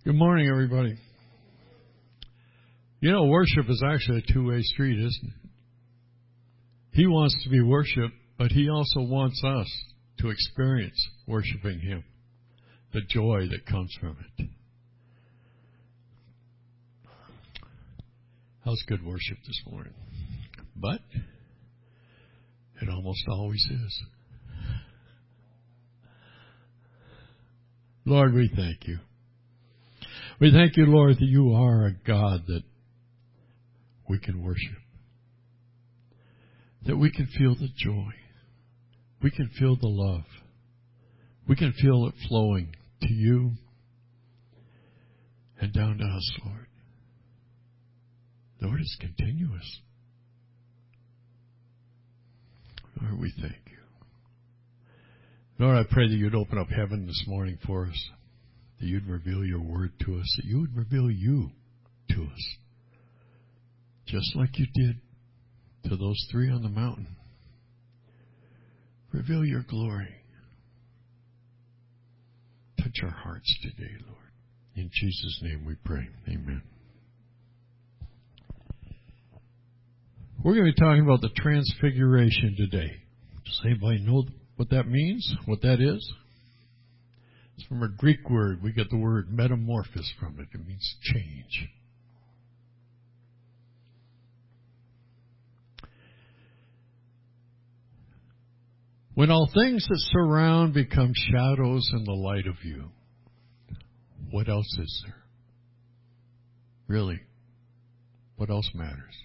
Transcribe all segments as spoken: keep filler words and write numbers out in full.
Good morning, everybody. You know, worship is actually a two-way street, isn't it? He wants to be worshiped, but He also wants us to experience worshiping Him, the joy that comes from it. How's good worship this morning? But it almost always is. Lord, we thank You. We thank You, Lord, that You are a God that we can worship, that we can feel the joy, we can feel the love, we can feel it flowing to You and down to us, Lord. Lord, it's continuous. Lord, we thank You. Lord, I pray that You'd open up heaven this morning for us, that You'd reveal Your word to us, that You would reveal You to us, just like You did to those three on the mountain. Reveal Your glory. Touch our hearts today, Lord. In Jesus' name we pray. Amen. We're going to be talking about the transfiguration today. Does anybody know what that means? What that is? It's from a Greek word. We get the word metamorphosis from it. It means change. When all things that surround become shadows in the light of You, what else is there? Really, what else matters?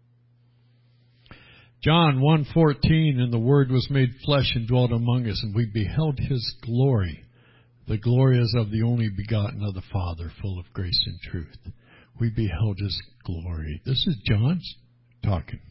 John one fourteen, and the Word was made flesh and dwelt among us, and we beheld His glory. The glory is of the only begotten of the Father, full of grace and truth. We beheld His glory. This is John talking.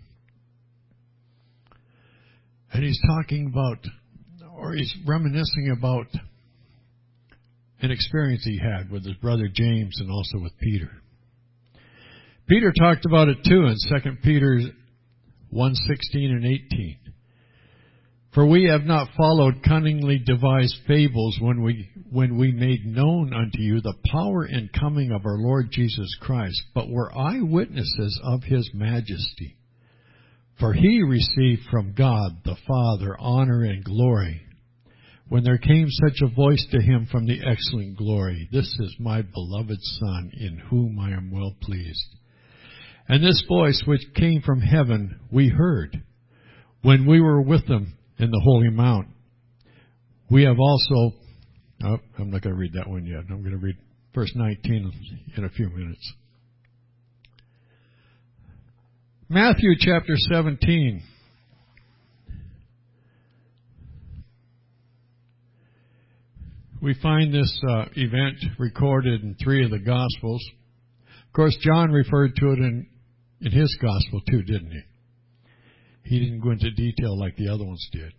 And he's talking about, or he's reminiscing about an experience he had with his brother James and also with Peter. Peter talked about it too in Second Peter one sixteen and eighteen. For we have not followed cunningly devised fables when we when we made known unto you the power and coming of our Lord Jesus Christ, but were eyewitnesses of His majesty. For He received from God the Father honor and glory, when there came such a voice to Him from the excellent glory, This is my beloved Son, in whom I am well pleased. And this voice which came from heaven we heard, when we were with Him in the Holy Mount. We have also, oh, I'm not going to read that one yet. I'm going to read verse nineteen in a few minutes. Matthew chapter seventeen. We find this uh, event recorded in three of the Gospels. Of course, John referred to it in, in his Gospel too, didn't he? He didn't go into detail like the other ones did.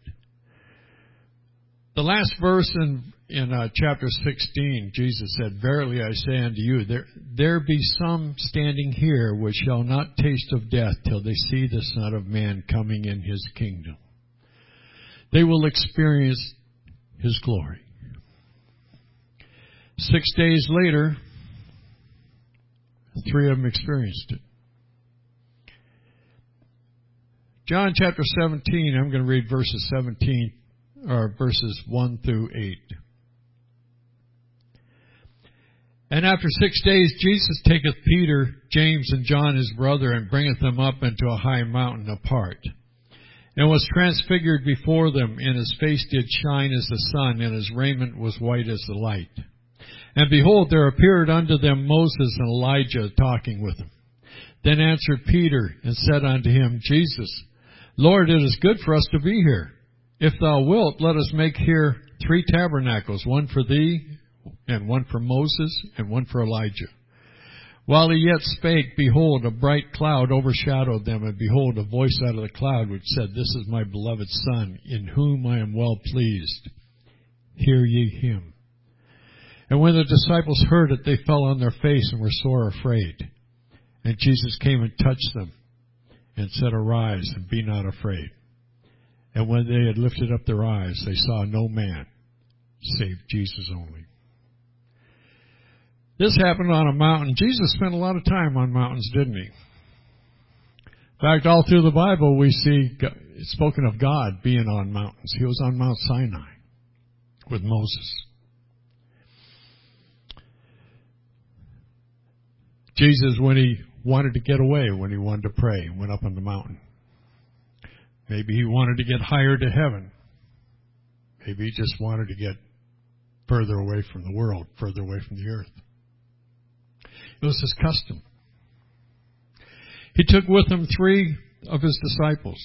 The last verse in, in uh, chapter sixteen, Jesus said, Verily I say unto you, there, there be some standing here which shall not taste of death till they see the Son of Man coming in His kingdom. They will experience His glory. Six days later, three of them experienced it. John chapter seventeen, I'm going to read verses seventeen, or verses one through eight. And after six days Jesus taketh Peter, James, and John his brother, and bringeth them up into a high mountain apart, and was transfigured before them, and His face did shine as the sun, and His raiment was white as the light. And behold, there appeared unto them Moses and Elijah talking with them. Then answered Peter, and said unto Him, Jesus, Lord, it is good for us to be here. If Thou wilt, let us make here three tabernacles, one for Thee, and one for Moses, and one for Elijah. While he yet spake, behold, a bright cloud overshadowed them, and behold, a voice out of the cloud which said, This is my beloved Son, in whom I am well pleased. Hear ye Him. And when the disciples heard it, they fell on their face and were sore afraid. And Jesus came and touched them, and said, Arise, and be not afraid. And when they had lifted up their eyes, they saw no man, save Jesus only. This happened on a mountain. Jesus spent a lot of time on mountains, didn't he? In fact, all through the Bible, we see it's spoken of God being on mountains. He was on Mount Sinai with Moses. Jesus, when he wanted to get away, when he wanted to pray, went up on the mountain. Maybe he wanted to get higher to heaven. Maybe he just wanted to get further away from the world, further away from the earth. It was his custom. He took with him three of his disciples.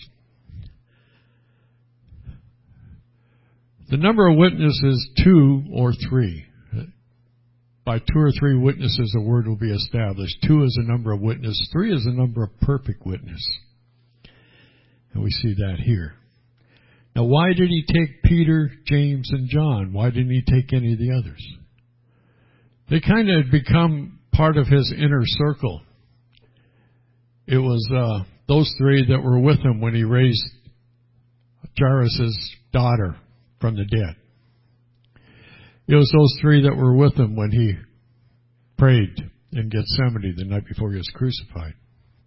The number of witnesses, two or three. By two or three witnesses, a word will be established. Two is a number of witnesses. Three is a number of perfect witness. And we see that here. Now, why did he take Peter, James, and John? Why didn't he take any of the others? They kind of had become part of his inner circle. It was uh, those three that were with him when he raised Jairus' daughter from the dead. It was those three that were with him when he prayed in Gethsemane the night before he was crucified.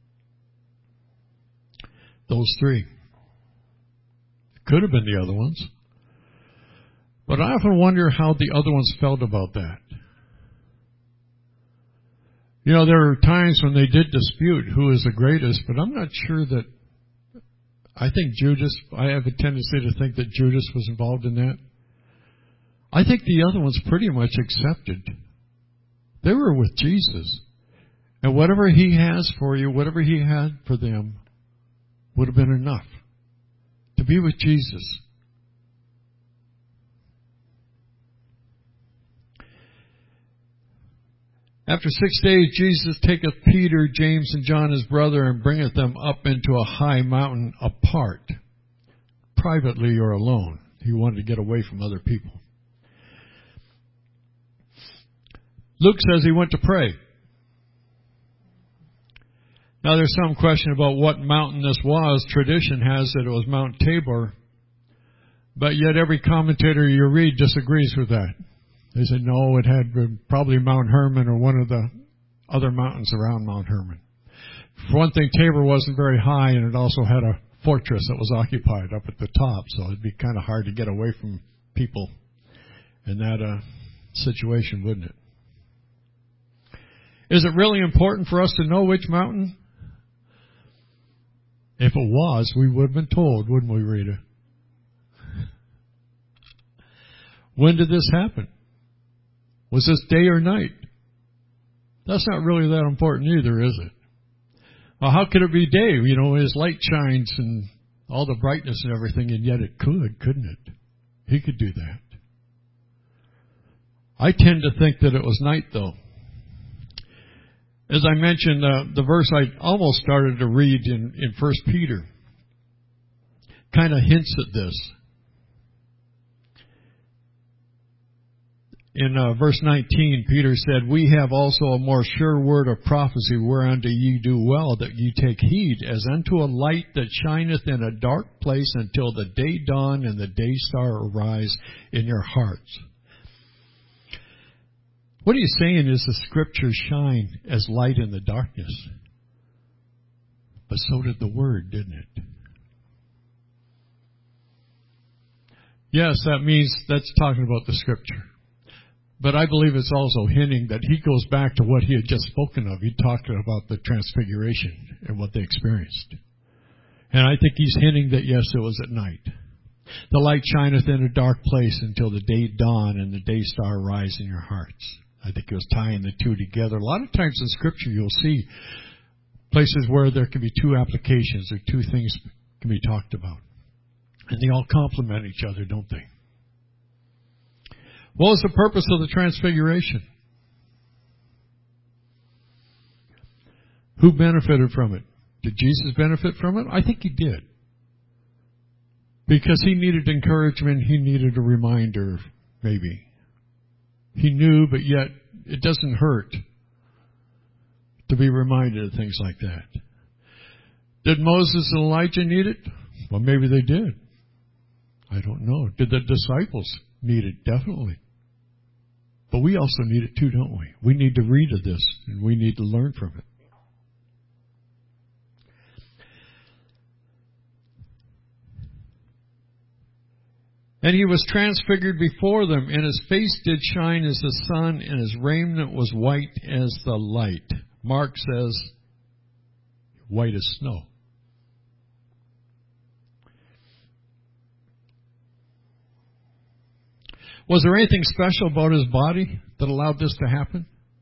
Those three. Could have been the other ones. But I often wonder how the other ones felt about that. You know, there are times when they did dispute who is the greatest, but I'm not sure that, I think Judas, I have a tendency to think that Judas was involved in that. I think the other ones pretty much accepted. They were with Jesus. And whatever he has for you, whatever he had for them, would have been enough to be with Jesus. After six days, Jesus taketh Peter, James, and John his brother, and bringeth them up into a high mountain apart, privately or alone. He wanted to get away from other people. Luke says he went to pray. Now there's some question about what mountain this was. Tradition has that it was Mount Tabor, but yet every commentator you read disagrees with that. They said, no, it had been probably Mount Hermon or one of the other mountains around Mount Hermon. For one thing, Tabor wasn't very high, and it also had a fortress that was occupied up at the top, so it'd be kind of hard to get away from people in that uh, situation, wouldn't it? Is it really important for us to know which mountain? If it was, we would have been told, wouldn't we, Rita? When did this happen? Was this day or night? That's not really that important either, is it? Well, how could it be day? You know, his light shines and all the brightness and everything, and yet it could, couldn't it? He could do that. I tend to think that it was night, though. As I mentioned, uh, the verse I almost started to read in, in First Peter kind of hints at this. In uh, verse nineteen, Peter said, we have also a more sure word of prophecy, whereunto ye do well that ye take heed, as unto a light that shineth in a dark place until the day dawn and the day star arise in your hearts. What he's saying is the Scriptures shine as light in the darkness. But so did the Word, didn't it? Yes, that means that's talking about the Scripture. But I believe it's also hinting that he goes back to what he had just spoken of. He talked about the transfiguration and what they experienced. And I think he's hinting that, yes, it was at night. The light shineth in a dark place until the day dawn and the day star rise in your hearts. I think he was tying the two together. A lot of times in Scripture you'll see places where there can be two applications or two things can be talked about. And they all complement each other, don't they? What was the purpose of the transfiguration? Who benefited from it? Did Jesus benefit from it? I think he did. Because he needed encouragement, he needed a reminder, maybe. He knew, but yet it doesn't hurt to be reminded of things like that. Did Moses and Elijah need it? Well, maybe they did. I don't know. Did the disciples need it? Definitely. But we also need it too, don't we? We need to read of this, and we need to learn from it. And he was transfigured before them, and his face did shine as the sun, and his raiment was white as the light. Mark says, white as snow. Was there anything special about his body that allowed this to happen?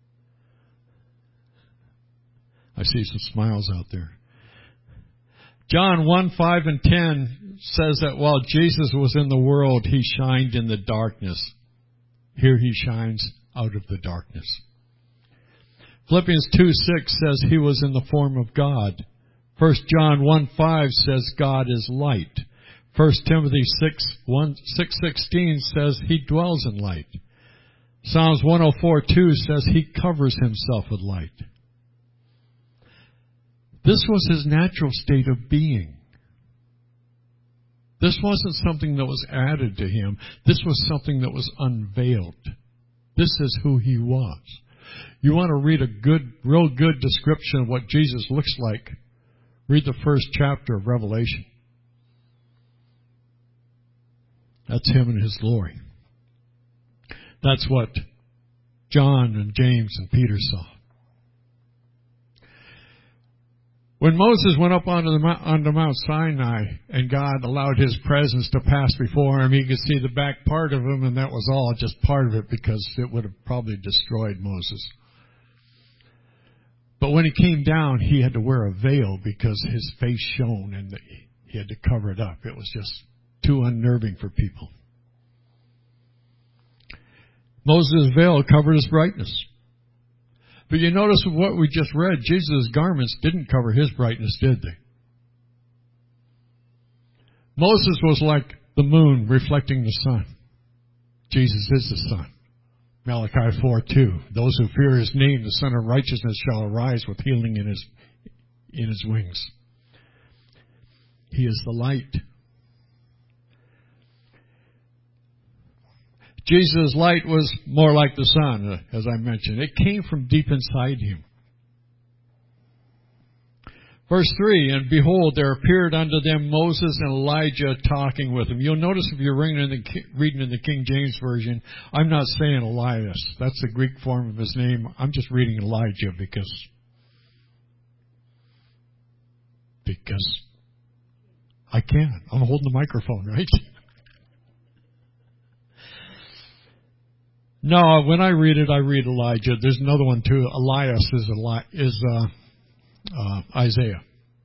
I see some smiles out there. John one, five, and ten says that while Jesus was in the world, he shined in the darkness. Here he shines out of the darkness. Philippians two, six says he was in the form of God. First John one, five says God is light. First Timothy six, one, six sixteen says he dwells in light. Psalms one oh four, two says he covers himself with light. This was his natural state of being. This wasn't something that was added to him. This was something that was unveiled. This is who he was. You want to read a good, real good description of what Jesus looks like? Read the first chapter of Revelation. That's him in his glory. That's what John and James and Peter saw. When Moses went up onto, the, onto Mount Sinai and God allowed his presence to pass before him, he could see the back part of him, and that was all, just part of it, because it would have probably destroyed Moses. But when he came down, he had to wear a veil because his face shone and he had to cover it up. It was just too unnerving for people. Moses' veil covered his brightness. But you notice what we just read, Jesus' garments didn't cover his brightness, did they? Moses was like the moon reflecting the sun. Jesus is the sun. Malachi four two. Those who fear his name, the Son of Righteousness shall arise with healing in his, in his wings. He is the light. Jesus' light was more like the sun, as I mentioned. It came from deep inside him. Verse three, and behold, there appeared unto them Moses and Elijah talking with him. You'll notice if you're reading in the, reading in the King James Version, I'm not saying Elias. That's the Greek form of his name. I'm just reading Elijah because, because I can. I'm holding the microphone, right? No, when I read it, I read Elijah. There's another one too. Elias is Eli- is uh, uh, Isaiah.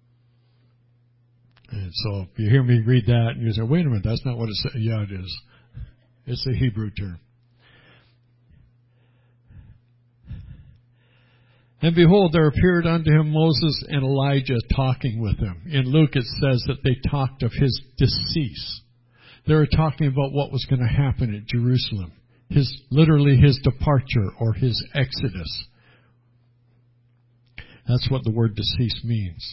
And so if you hear me read that, and you say, "Wait a minute, that's not what it says." Yeah, it is. It's a Hebrew term. And behold, there appeared unto him Moses and Elijah talking with him. In Luke, it says that they talked of his decease. They were talking about what was going to happen at Jerusalem. His, literally his departure or his exodus. That's what the word decease means.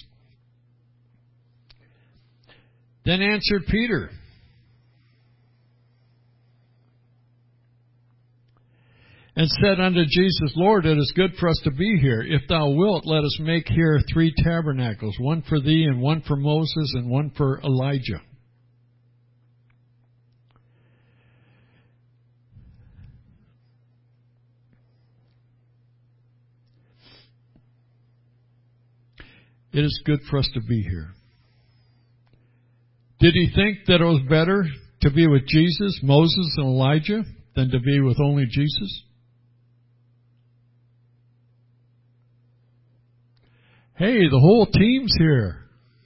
Then answered Peter, and said unto Jesus, Lord, it is good for us to be here. If thou wilt, let us make here three tabernacles, one for thee and one for Moses and one for Elijah. It is good for us to be here. Did he think that it was better to be with Jesus, Moses, and Elijah than to be with only Jesus? Hey, the whole team's here.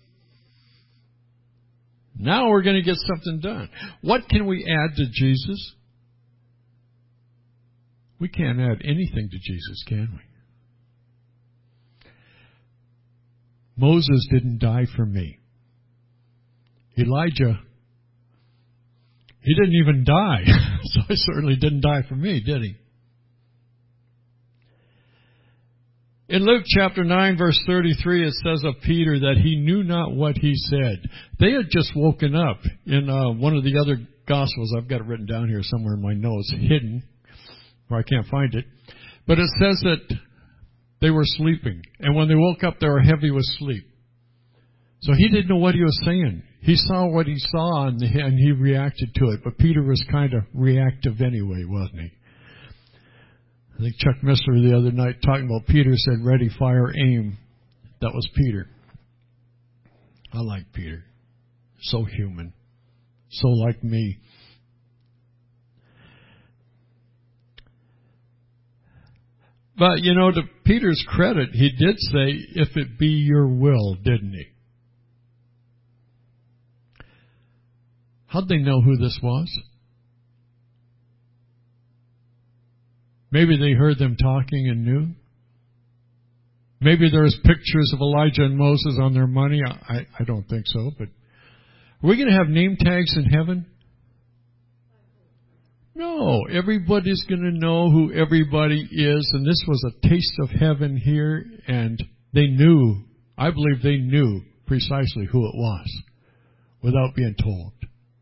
Now we're going to get something done. What can we add to Jesus? We can't add anything to Jesus, can we? Moses didn't die for me. Elijah, he didn't even die. So he certainly didn't die for me, did he? In Luke chapter nine, verse thirty-three, it says of Peter that he knew not what he said. They had just woken up. In uh, one of the other Gospels, I've got it written down here somewhere in my notes, hidden. Well, I can't find it. But it says that they were sleeping. And when they woke up, they were heavy with sleep. So he didn't know what he was saying. He saw what he saw and he reacted to it. But Peter was kind of reactive anyway, wasn't he? I think Chuck Missler the other night talking about Peter said, ready, fire, aim. That was Peter. I like Peter. So human. So like me. But, you know, to Peter's credit, he did say, if it be your will, didn't he? How'd they know who this was? Maybe they heard them talking and knew. Maybe there was pictures of Elijah and Moses on their money. I, I don't think so. But are we going to have name tags in heaven? No. Everybody's going to know who everybody is. And this was a taste of heaven here. And they knew, I believe they knew precisely who it was without being told.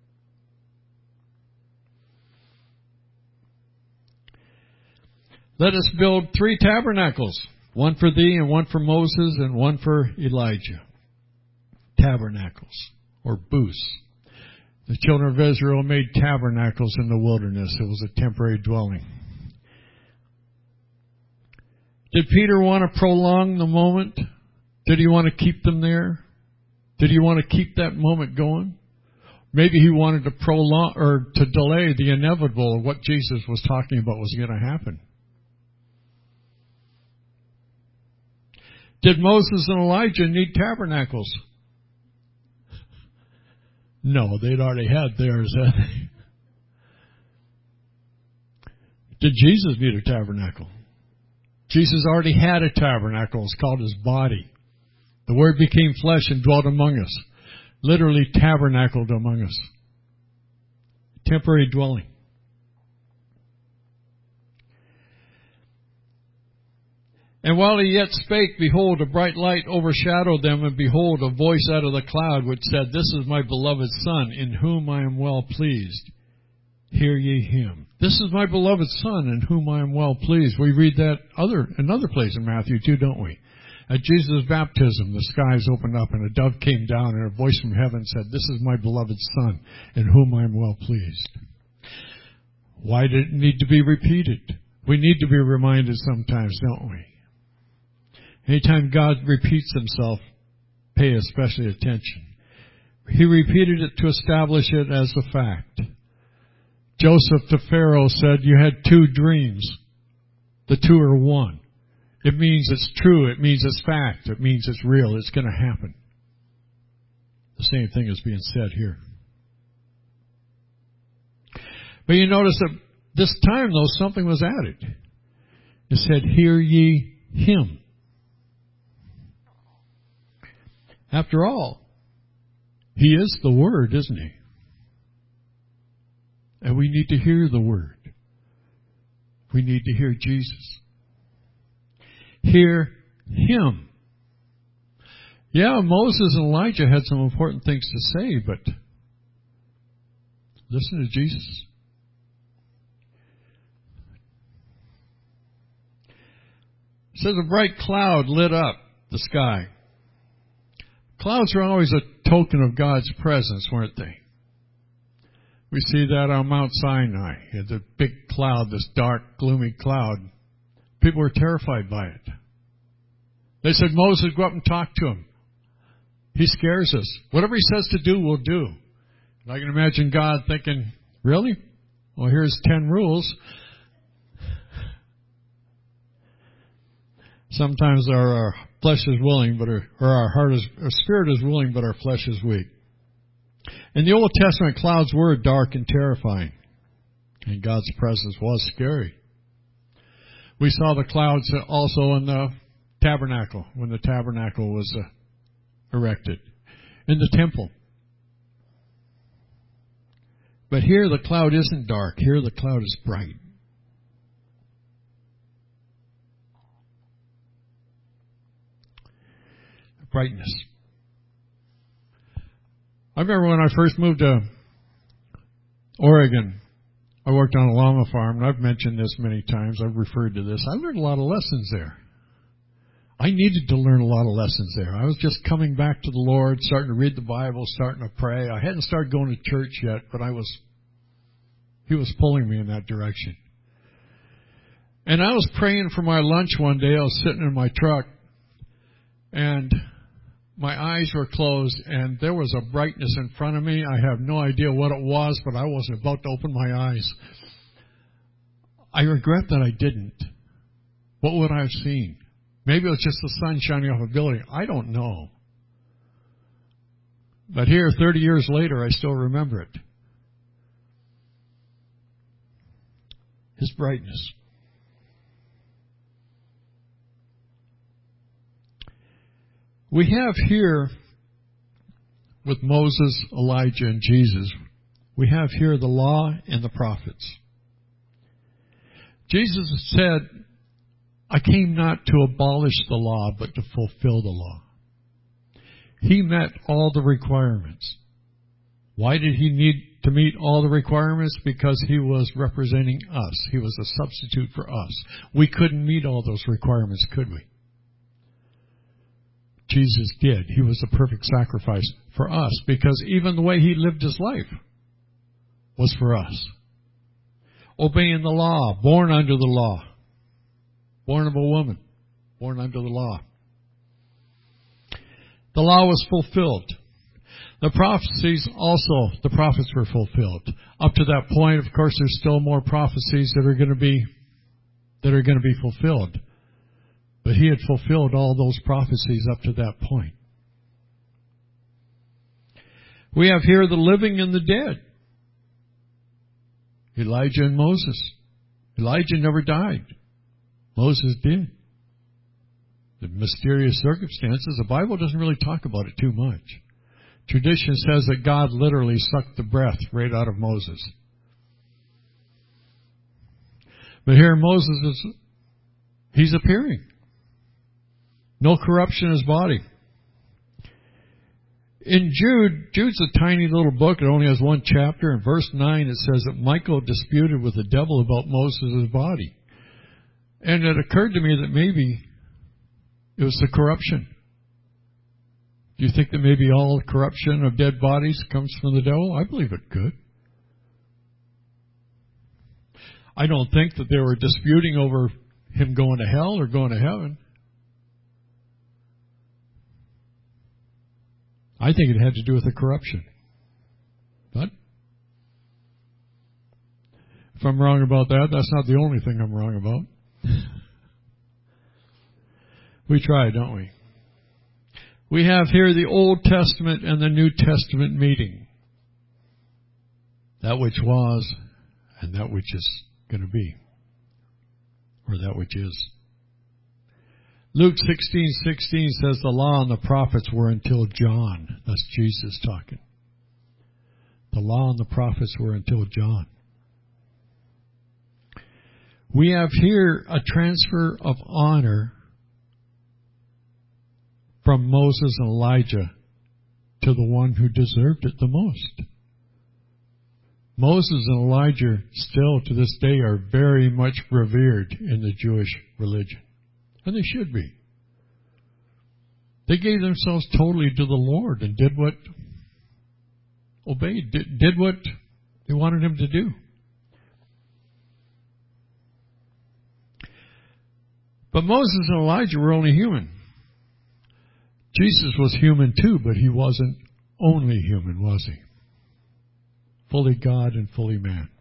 Let us build three tabernacles, one for thee and one for Moses and one for Elijah. Tabernacles, or booths. The children of Israel made tabernacles in the wilderness. It was a temporary dwelling. Did Peter want to prolong the moment? Did he want to keep them there? Did he want to keep that moment going? Maybe he wanted to prolong or to delay the inevitable of what Jesus was talking about was going to happen. Did Moses and Elijah need tabernacles? No, they'd already had theirs, had they? Did Jesus need a tabernacle? Jesus already had a tabernacle. It's called his body. The Word became flesh and dwelt among us. Literally tabernacled among us. Temporary dwelling. And while he yet spake, behold, a bright light overshadowed them, and behold, a voice out of the cloud which said, This is my beloved Son, in whom I am well pleased. Hear ye him. This is my beloved Son, in whom I am well pleased. We read that other another place in Matthew too, don't we? At Jesus' baptism, the skies opened up, and a dove came down, and a voice from heaven said, This is my beloved Son, in whom I am well pleased. Why did it need to be repeated? We need to be reminded sometimes, don't we? Anytime God repeats himself, pay especially attention. He repeated it to establish it as a fact. Joseph to Pharaoh said, you had two dreams. The two are one. It means it's true. It means it's fact. It means it's real. It's going to happen. The same thing is being said here. But you notice that this time, though, something was added. It said, hear ye him. After all, he is the Word, isn't he? And we need to hear the Word. We need to hear Jesus. Hear him. Yeah, Moses and Elijah had some important things to say, but listen to Jesus. It says a bright cloud lit up the sky. Clouds are always a token of God's presence, weren't they? We see that on Mount Sinai. You had the big cloud, this dark, gloomy cloud. People were terrified by it. They said, Moses, go up and talk to him. He scares us. Whatever he says to do, we'll do. And I can imagine God thinking, really? Well, here's ten rules. Sometimes our, our flesh is willing, but our, or our heart is, our spirit is willing, but our flesh is weak. In the Old Testament, clouds were dark and terrifying, and God's presence was scary. We saw the clouds also in the tabernacle, when the tabernacle was uh, erected, in the temple. But here the cloud isn't dark. Here the cloud is bright. Brightness. I remember when I first moved to Oregon, I worked on a llama farm, and I've mentioned this many times. I've referred to this. I learned a lot of lessons there. I needed to learn a lot of lessons there. I was just coming back to the Lord, starting to read the Bible, starting to pray. I hadn't started going to church yet, but I was, He was pulling me in that direction. And I was praying for my lunch one day. I was sitting in my truck, and my eyes were closed, and there was a brightness in front of me. I have no idea what it was, but I was about to open my eyes. I regret that I didn't. What would I have seen? Maybe it was just the sun shining off a building. I don't know. But here, thirty years later, I still remember it. His brightness. We have here, with Moses, Elijah, and Jesus, we have here the law and the prophets. Jesus said, I came not to abolish the law, but to fulfill the law. He met all the requirements. Why did he need to meet all the requirements? Because he was representing us. He was a substitute for us. We couldn't meet all those requirements, could we? Jesus did. He was the perfect sacrifice for us, because even the way he lived his life was for us. Obeying the law, born under the law. Born of a woman, born under the law. The law was fulfilled. The prophecies also, the prophets were fulfilled. Up to that point, of course, there's still more prophecies that are going to be, that are going to be fulfilled. But he had fulfilled all those prophecies up to that point. We have here the living and the dead. Elijah and Moses. Elijah never died. Moses did. The mysterious circumstances, the Bible doesn't really talk about it too much. Tradition says that God literally sucked the breath right out of Moses. But here Moses is, he's appearing. No corruption in his body. In Jude, Jude's a tiny little book. It only has one chapter. In verse nine it says that Michael disputed with the devil about Moses' body. And it occurred to me that maybe it was the corruption. Do you think that maybe all corruption of dead bodies comes from the devil? I believe it could. I don't think that they were disputing over him going to hell or going to heaven. I think it had to do with the corruption. But if I'm wrong about that, that's not the only thing I'm wrong about. We try, don't we? We have here the Old Testament and the New Testament meeting. That which was and that which is going to be. Or that which is. Luke sixteen sixteen says the law and the prophets were until John. That's Jesus talking. The law and the prophets were until John. We have here a transfer of honor from Moses and Elijah to the one who deserved it the most. Moses and Elijah still to this day are very much revered in the Jewish religion. And they should be. They gave themselves totally to the Lord and did what, obeyed, did, did what they wanted him to do. But Moses and Elijah were only human. Jesus was human too, but he wasn't only human, was he? Fully God and fully man.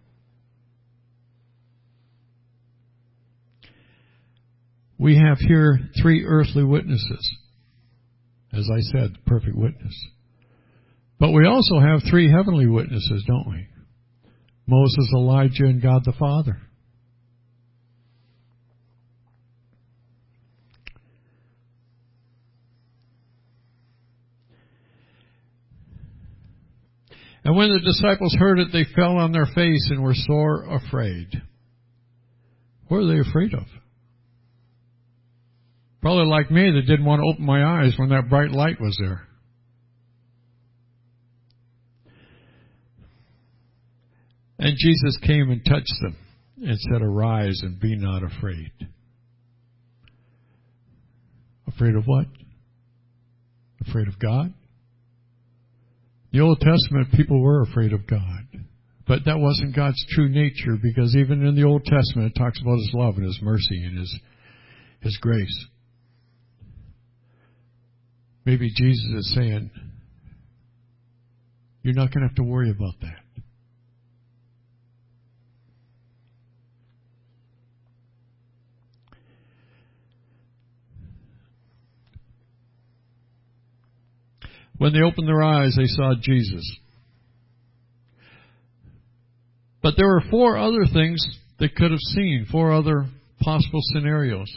We have here three earthly witnesses. As I said, the perfect witness. But we also have three heavenly witnesses, don't we? Moses, Elijah, and God the Father. And when the disciples heard it, they fell on their face and were sore afraid. What were they afraid of? Probably like me, that didn't want to open my eyes when that bright light was there. And Jesus came and touched them and said, "Arise and be not afraid." Afraid of what? Afraid of God? The Old Testament people were afraid of God. But that wasn't God's true nature, because even in the Old Testament it talks about His love and His mercy and His, His grace. Maybe Jesus is saying, you're not going to have to worry about that. When they opened their eyes, they saw Jesus. But there were four other things they could have seen, four other possible scenarios.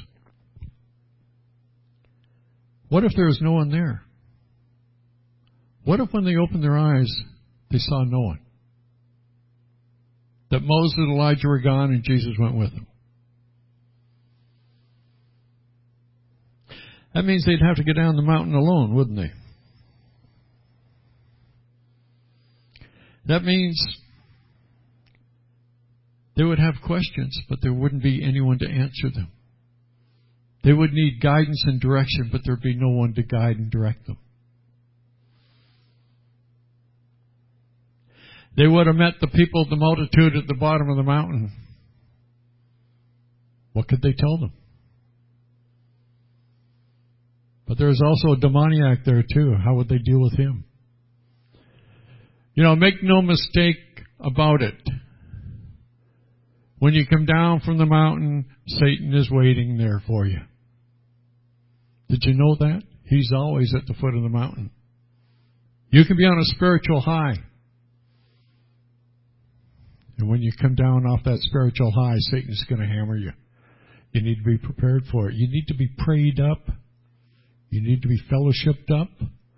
What if there was no one there? What if when they opened their eyes, they saw no one? That Moses and Elijah were gone and Jesus went with them. That means they'd have to get down the mountain alone, wouldn't they? That means they would have questions, but there wouldn't be anyone to answer them. They would need guidance and direction, but there would be no one to guide and direct them. They would have met the people, the multitude at the bottom of the mountain. What could they tell them? But there's also a demoniac there too. How would they deal with him? You know, make no mistake about it. When you come down from the mountain, Satan is waiting there for you. Did you know that? He's always at the foot of the mountain. You can be on a spiritual high. And when you come down off that spiritual high, Satan's going to hammer you. You need to be prepared for it. You need to be prayed up. You need to be fellowshipped up.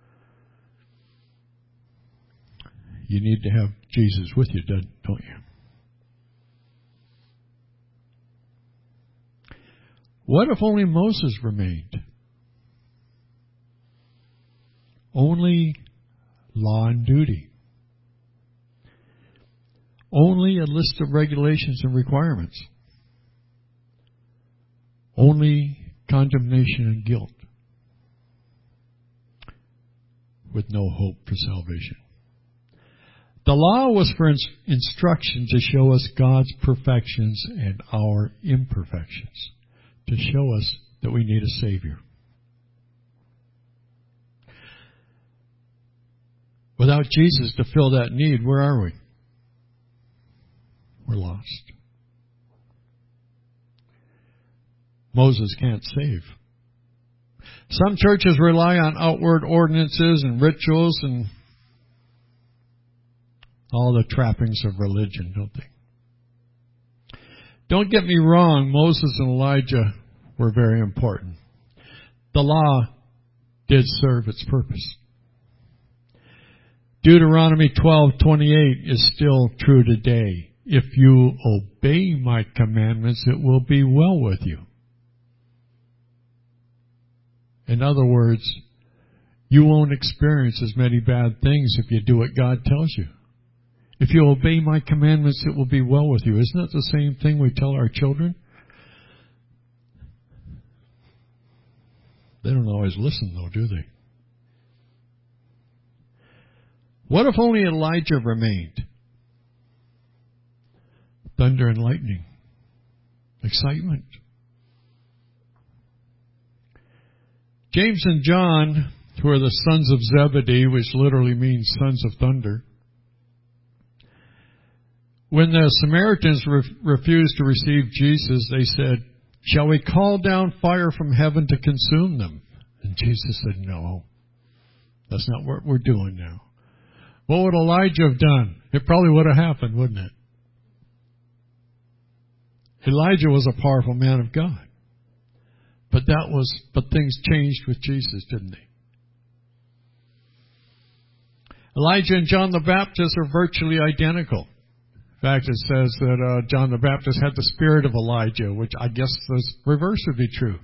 You need to have Jesus with you, don't you? What if only Moses remained? Only law and duty. Only a list of regulations and requirements. Only condemnation and guilt. With no hope for salvation. The law was for instruction to show us God's perfections and our imperfections. To show us that we need a Savior. Without Jesus to fill that need, where are we? We're lost. Moses can't save. Some churches rely on outward ordinances and rituals and all the trappings of religion, don't they? Don't get me wrong, Moses and Elijah were very important. The law did serve its purpose. Deuteronomy twelve twenty-eight is still true today. If you obey my commandments, it will be well with you. In other words, you won't experience as many bad things if you do what God tells you. If you obey my commandments, it will be well with you. Isn't that the same thing we tell our children? They don't always listen, though, do they? What if only Elijah remained? Thunder and lightning. Excitement. James and John, who are the sons of Zebedee, which literally means sons of thunder, when the Samaritans re- refused to receive Jesus, they said, "Shall we call down fire from heaven to consume them?" And Jesus said, "No, that's not what we're doing now." What would Elijah have done? It probably would have happened, wouldn't it? Elijah was a powerful man of God. But that was, but things changed with Jesus, didn't they? Elijah and John the Baptist are virtually identical. In fact, it says that uh, John the Baptist had the spirit of Elijah, which I guess the reverse would be true.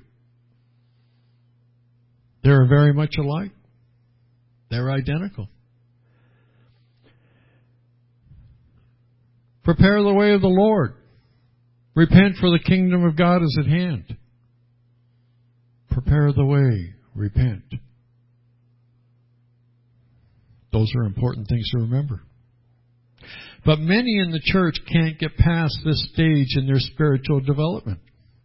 They were very much alike. They were identical. Prepare the way of the Lord. Repent, for the kingdom of God is at hand. Prepare the way. Repent. Those are important things to remember. But many in the church can't get past this stage in their spiritual development.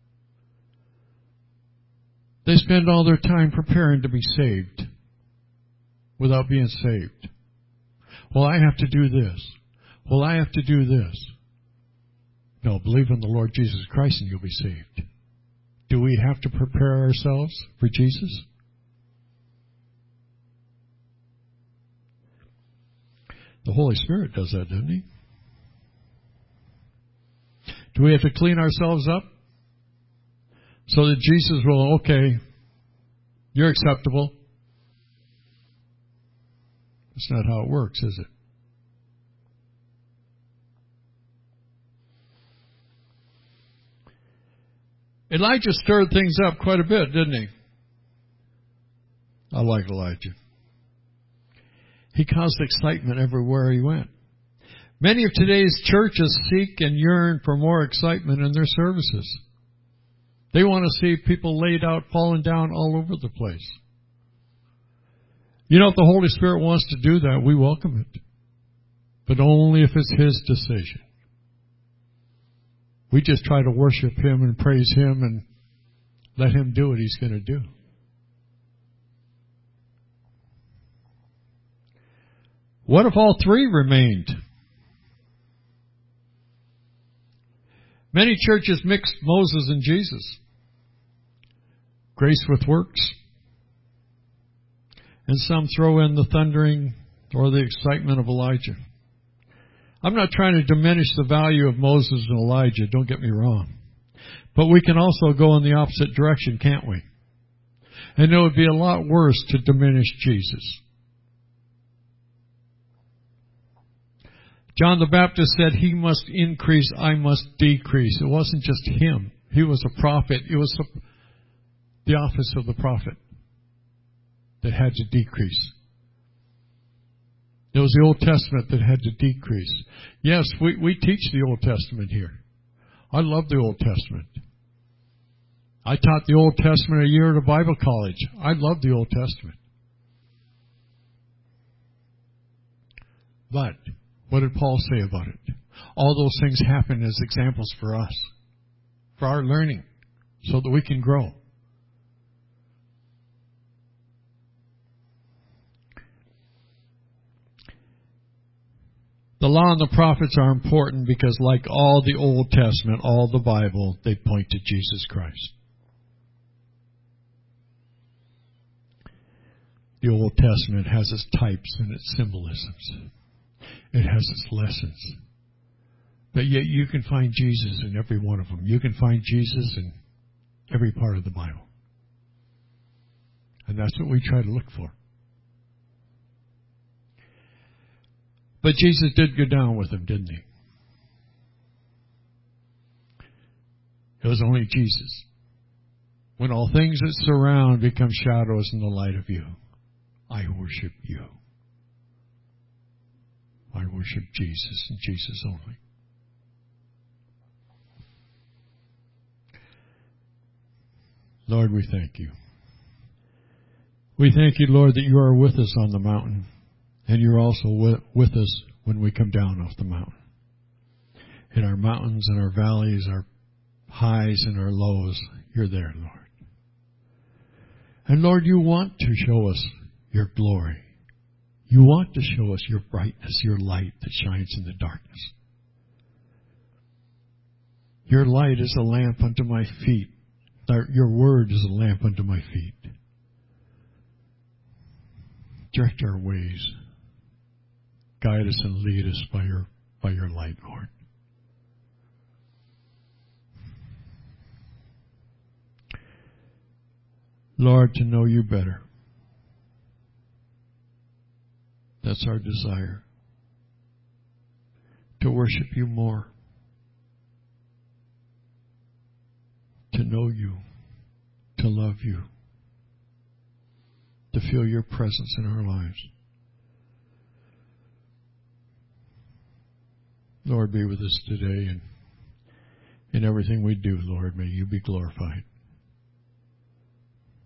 They spend all their time preparing to be saved without being saved. Well, I have to do this. Well, I have to do this. No, believe in the Lord Jesus Christ and you'll be saved. Do we have to prepare ourselves for Jesus? The Holy Spirit does that, doesn't He? Do we have to clean ourselves up so that Jesus will, okay, you're acceptable? That's not how it works, is it? Elijah stirred things up quite a bit, didn't he? I like Elijah. He caused excitement everywhere he went. Many of today's churches seek and yearn for more excitement in their services. They want to see people laid out, falling down all over the place. You know, if the Holy Spirit wants to do that, we welcome it. But only if it's His decision. We just try to worship Him and praise Him and let Him do what He's going to do. What if all three remained? Many churches mix Moses and Jesus. Grace with works. And some throw in the thundering or the excitement of Elijah. I'm not trying to diminish the value of Moses and Elijah, don't get me wrong. But we can also go in the opposite direction, can't we? And it would be a lot worse to diminish Jesus. John the Baptist said, He must increase, I must decrease. It wasn't just him. He was a prophet. It was the office of the prophet that had to decrease. It was the Old Testament that had to decrease. Yes, we, we teach the Old Testament here. I love the Old Testament. I taught the Old Testament a year at a Bible college. I love the Old Testament. But what did Paul say about it? All those things happen as examples for us, for our learning, so that we can grow. The law and the prophets are important because, like all the Old Testament, all the Bible, they point to Jesus Christ. The Old Testament has its types and its symbolisms. It has its lessons. But yet you can find Jesus in every one of them. You can find Jesus in every part of the Bible. And that's what we try to look for. But Jesus did go down with them, didn't He? It was only Jesus. When all things that surround become shadows in the light of you, I worship you. I worship Jesus and Jesus only. Lord, we thank You. We thank You, Lord, that You are with us on the mountain. And You're also with us when we come down off the mountain. In our mountains and our valleys, our highs and our lows, You're there, Lord. And Lord, You want to show us Your glory. You want to show us Your brightness, Your light that shines in the darkness. Your light is a lamp unto my feet. Your word is a lamp unto my feet. Direct our ways. Guide us and lead us by your, by your light, Lord. Lord, to know You better. That's our desire. To worship You more. To know You. To love You. To feel Your presence in our lives. Lord, be with us today, and in everything we do, Lord, may you be glorified.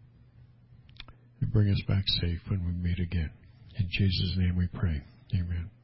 And bring us back safe when we meet again. In Jesus' name we pray. Amen.